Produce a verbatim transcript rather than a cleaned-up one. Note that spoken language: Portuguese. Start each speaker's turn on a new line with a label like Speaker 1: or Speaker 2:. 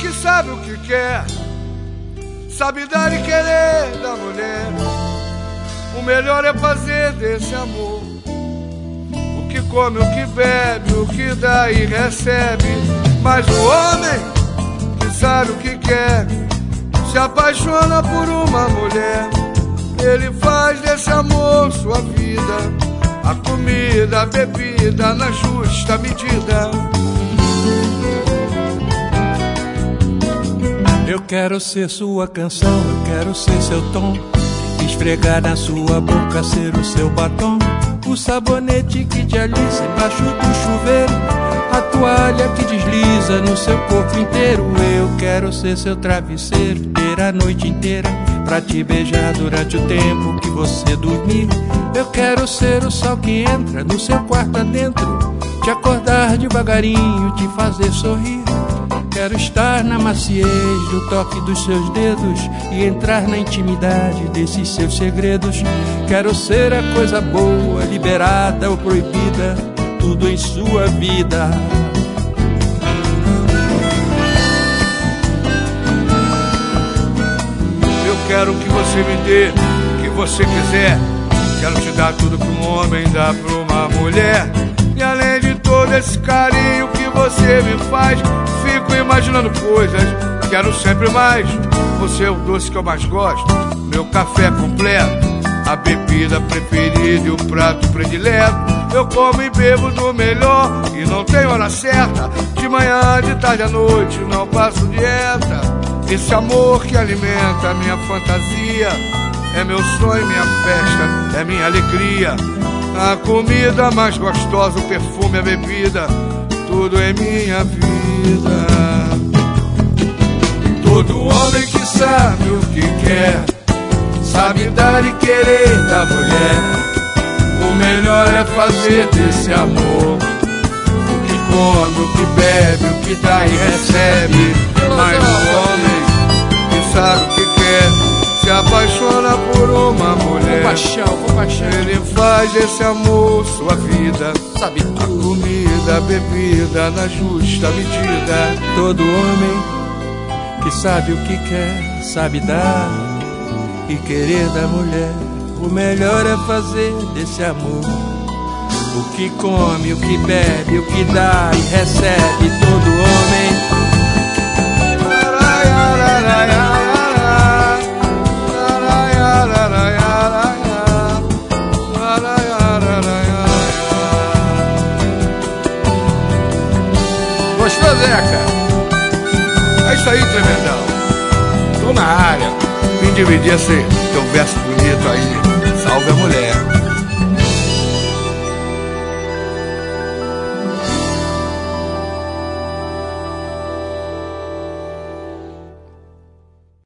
Speaker 1: que sabe o que quer, sabe dar e querer da mulher. O melhor é fazer desse amor o que come, o que bebe, o que dá e recebe. Mas o homem que sabe o que quer se apaixona por uma mulher. Ele faz desse amor sua vida, a comida, a bebida na justa medida.
Speaker 2: Eu quero ser sua canção, eu quero ser seu tom, esfregar na sua boca, ser o seu batom, o sabonete que te alisa embaixo do chuveiro, a toalha que desliza no seu corpo inteiro. Eu quero ser seu travesseiro, ter a noite inteira pra te beijar durante o tempo que você dormir. Eu quero ser o sol que entra no seu quarto adentro, te acordar devagarinho, te fazer sorrir. Quero estar na maciez do toque dos seus dedos e entrar na intimidade desses seus segredos. Quero ser a coisa boa, liberada ou proibida, tudo em sua vida.
Speaker 1: Eu quero que você me dê o que você quiser. Quero te dar tudo que um homem dá pra uma mulher. E além de todo esse carinho que você me faz, fico imaginando coisas, quero sempre mais. Você é o doce que eu mais gosto, meu café completo, a bebida preferida e o prato predileto. Eu como e bebo do melhor e não tenho hora certa, de manhã, de tarde à noite, não passo dieta. Esse amor que alimenta a minha fantasia é meu sonho, minha festa, é minha alegria. A comida mais gostosa, o perfume, a bebida, tudo é minha vida. Todo homem que sabe o que quer, sabe dar e querer da mulher. O melhor é fazer desse amor o que come, o que bebe, o que dá e recebe. Mas o homem que sabe o que quer se apaixona por uma mulher.
Speaker 2: Com paixão, com paixão.
Speaker 1: Ele faz desse amor sua vida,
Speaker 2: sabe tudo.
Speaker 1: A comida, a bebida na justa medida.
Speaker 2: Todo homem que sabe o que quer, sabe dar e querer da mulher. O melhor é fazer desse amor o que come, o que bebe, o que dá e recebe. Todo homem.
Speaker 1: Gostou, Zeca? É isso aí, tremendão. Tô na área. Vim dividir esse teu verso bonito aí.